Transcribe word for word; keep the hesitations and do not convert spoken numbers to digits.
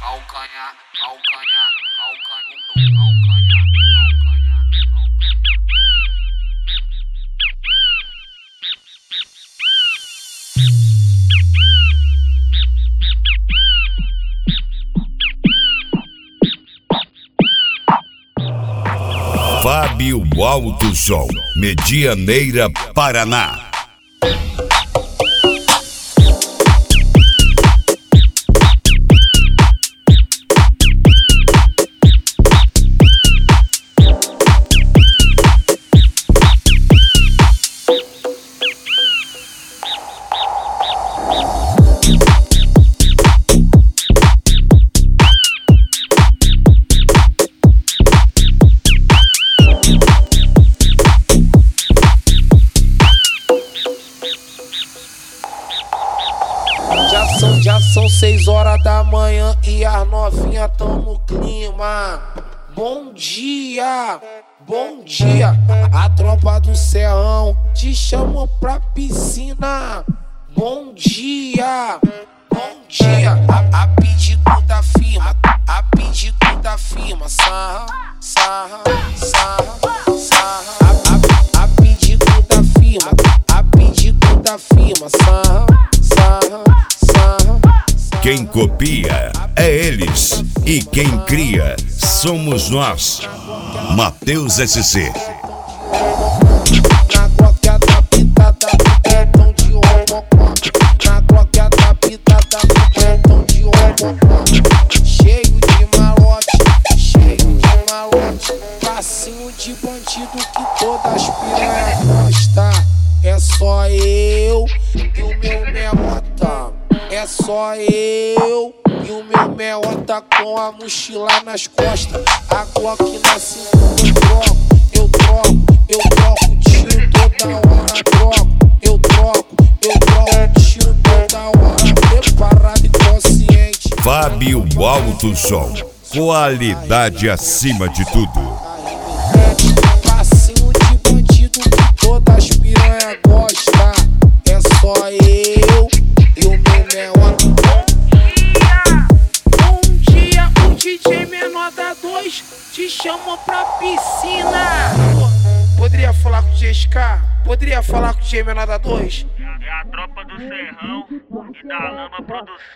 calcanhar, calcanhar, calcanhar, calcanhar, Fábio Alto Som, Medianeira, Paraná. Já são, já são seis horas da manhã e as novinhas tão no clima. Bom dia, bom dia. A tropa do Serrão te chamou pra piscina. Bom dia, bom dia. A, a pedido da firma, a pedido da firma. Sarra, sarra, sarra, sarra. A, a, a pedido da firma, a pedido da firma. Sarra, sarra. Quem copia é eles e quem cria somos nós. Matheus S C. Na glock adaptada do pentão de homocó. Na glock adaptada do pentão de homocó. Cheio de malote, cheio de malote. Passinho de bandido que todas piranhas gostam. É só eu e o meu meota. É só eu e o meu meota com a mochila nas costas. A Glock na cintura eu troco, eu troco, eu troco tiro toda hora. Troco, eu troco, eu troco tiro toda hora. Preparado e consciente. Fábio Alto Som, qualidade acima de tudo. Passinho de bandido que todas piranhas gostam. É só eu e o meu meota. Bom dia, bom dia, o D J menor da dois te chamou pra piscina. Poderia falar com o D J S K? Poderia falar com o D J menor da dois? É a tropa do Serrão e da Lama Produção.